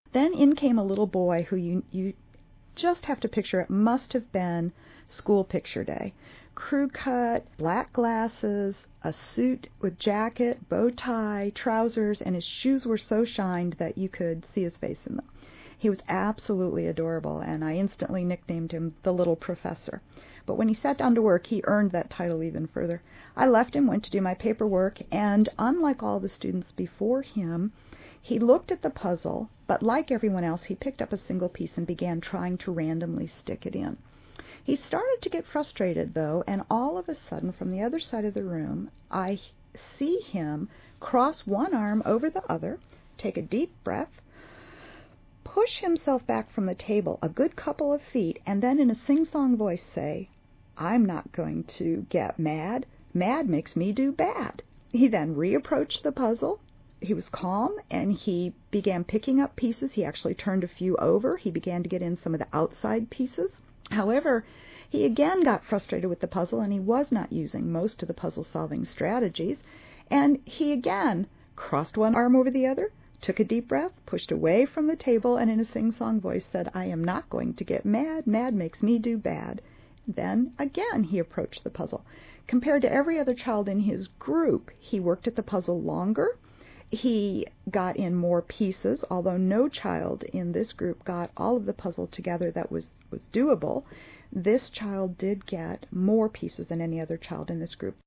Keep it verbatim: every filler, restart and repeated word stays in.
Then in came a little boy who you, you just have to picture it must have been school picture day. Crew cut, black glasses, a suit with jacket, bow tie, trousers, and his shoes were so shined that you could see his face in them. He was absolutely adorable, and I instantly nicknamed him the Little Professor. But when he sat down to work, he earned that title even further. I left him, went to do my paperwork, and unlike all the students before him, he looked at the puzzle, but like everyone else, he picked up a single piece and began trying to randomly stick it in. He started to get frustrated, though, and all of a sudden, from the other side of the room, I see him cross one arm over the other, take a deep breath, push himself back from the table a good couple of feet, and then in a sing-song voice say, "I'm not going to get mad. Mad makes me do bad." He then reapproached the puzzle. He was calm, and he began picking up pieces. He actually turned a few over. He began to get in some of the outside pieces. However, he again got frustrated with the puzzle, and he was not using most of the puzzle-solving strategies. And he again crossed one arm over the other, took a deep breath, pushed away from the table, and in a sing-song voice said, "I am not going to get mad. Mad makes me do bad." Then again he approached the puzzle. Compared to every other child in his group, he worked at the puzzle longer. He got in more pieces, although no child in this group got all of the puzzle together that was, was doable. This child did get more pieces than any other child in this group.